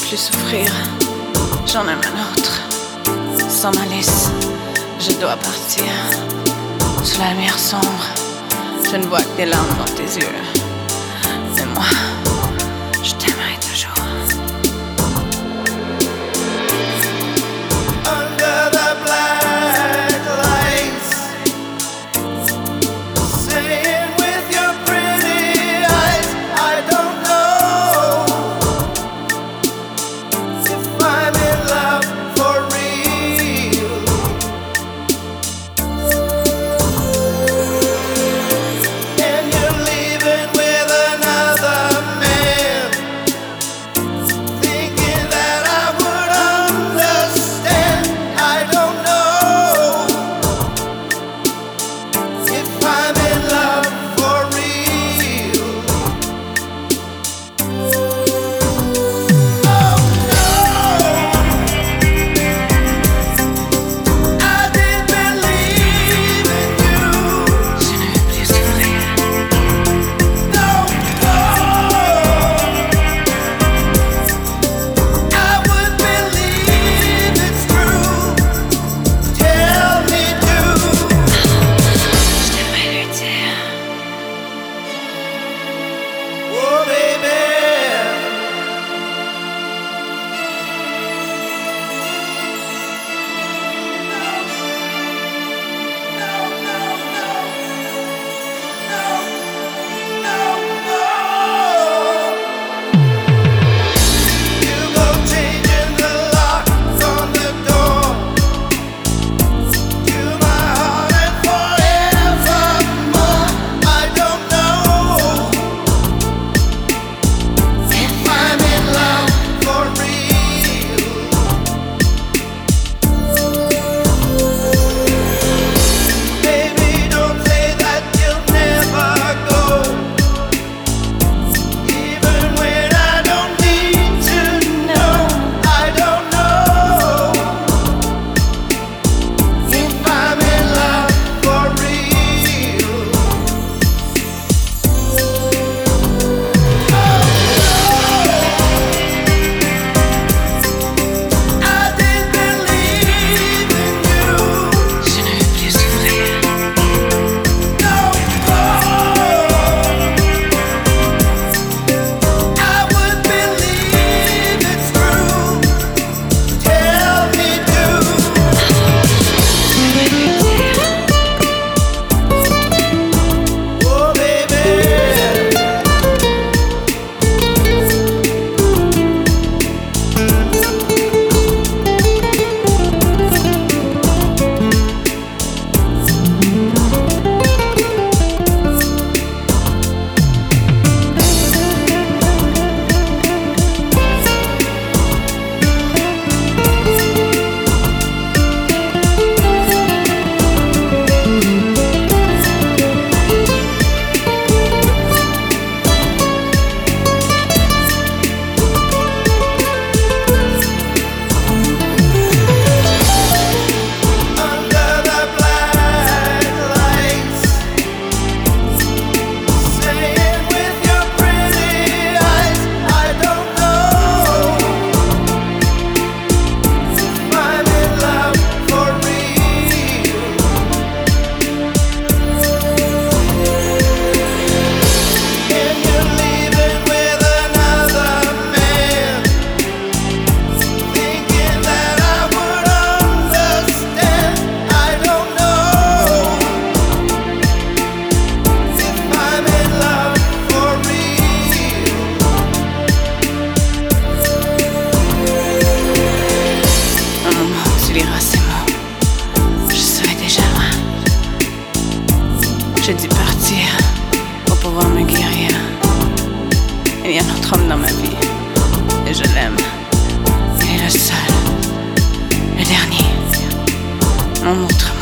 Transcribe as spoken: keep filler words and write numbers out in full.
plus souffrir. J'en aime un autre. Sans malice, je dois partir. Sous la lumière sombre, je ne vois que des larmes dans tes yeux. Mais moi, je t'aimerai toujours. Under the black lights, saying with your pretty eyes, I don't know if I'm in love for real. And you're leaving with another man, thinking that I would understand. I don't know if I'm in love for real. Oh no, I didn't believe in you. Je ne veux plus souffrir. No, I would believe it's true. Tell me to. Je devrais lui dire. Oh baby, no, no, no, no, no, no. You go changing the locks on the door to my heart and forevermore. I don't know if I'm in love for real. Baby, don't say that you'll never go, even when I don't need to know. I don't know if I'm in love for real. I didn't believe in you. Je ne veux plus souffrir. No, I would believe it's true. Tell me to. Oh baby. Under the black lights, saying with your pretty eyes, I don't know if I'm in love for real. And you're leaving with another man, thinking that I would understand. I don't know if I'm in love for real. Au moment où tu liras ces mots, je serai déjà loin. J'ai dû partir pour pouvoir me guérir. Il y a un autre homme dans ma vie et je l'aime. Il est le seul, le dernier, mon autre